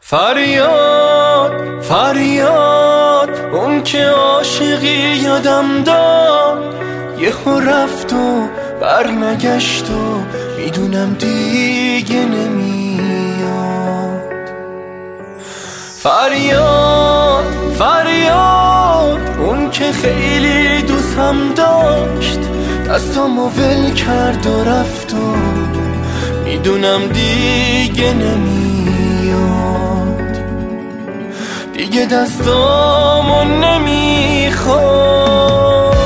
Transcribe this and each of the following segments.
فریاد فریاد اون که عاشقی یادم داد، یهو رفت و برنگشت و میدونم دیگه نمیاد. فریاد فریاد اون که خیلی دوستم داشت، دستامو ول کرد و رفت و میدونم دیگه نمیاد، دیگه دستامو نمیخواد.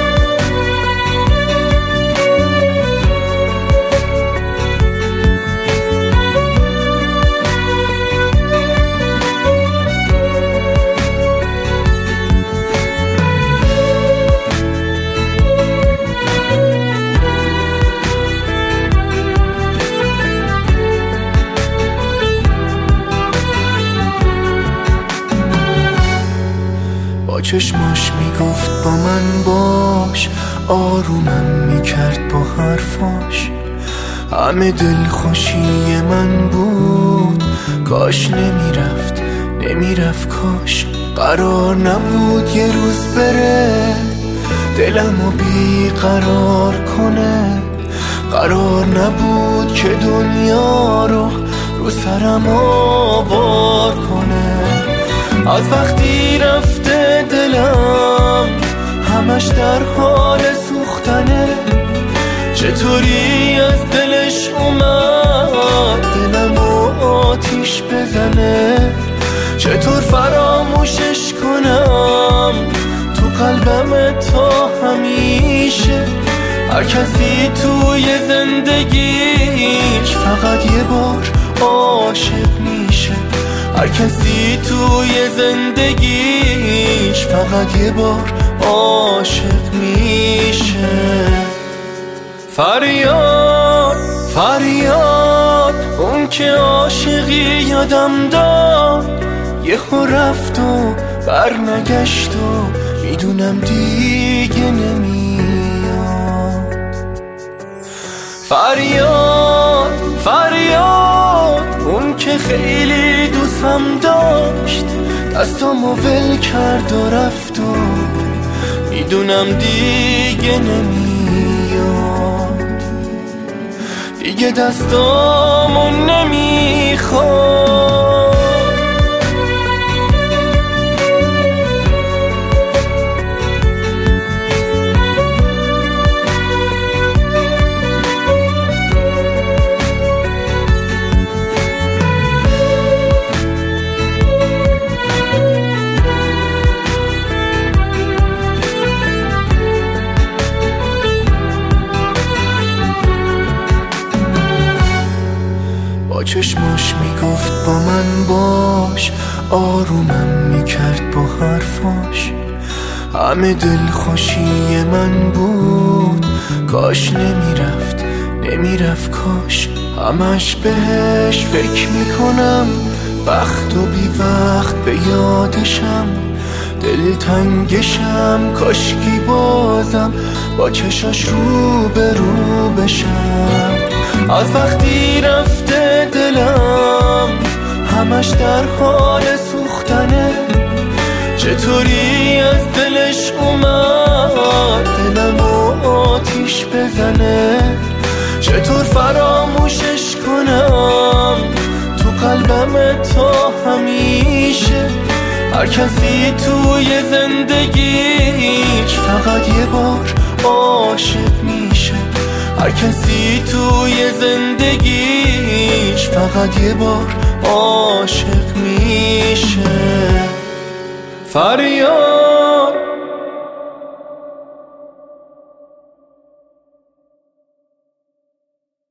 با چشماش میگفت با من باش، آرومم میکرد با حرفاش، همه دل خوشی من بود. کاش نمیرفت کاش قرار نبود یه روز بره دلمو بیقرار کنه، قرار نبود که دنیا رو سرم آوار کنه. از وقتی رفته دلم همش در حال سوختنه، چطوری از دلش اومد دلمو آتیش بزنه، چطور فراموشش کنم تو قلبم تا همیشه. هر کسی توی زندگیش فقط یه بار عاشق میشه، هر کسی توی زندگیش فقط یه بار عاشق میشه. فریاد فریاد اون که عاشقی یادم داد، یهو رفت و برنگشت و میدونم دیگه نمیاد. فریاد فریاد اون که خیلی دوستم داشت، دستامو ول کرد و رفت و میدونم دیگه نمیاد، دیگه دستامو نمیخواد. با چشماش میگفت با من باش، آرومم میکرد با حرفاش، همه دل خوشی من بود. کاش نمیرفت کاش همش بهش فکر میکنم، وقت و بی وقت به یادشم، دلتنگشم کاشکی بازم با چشاش رو به رو بشم. از وقتی رفته دلم همش در حال سوختنه، چطوری از دلش اومد دلمو آتیش بزنه، چطور فراموشش کنم تو قلبم تا همیشه. هر کسی توی زندگیش فقط یه بار عاشق میشه، هر کسی توی زندگیش فقط یه بار عاشق میشه. فریاد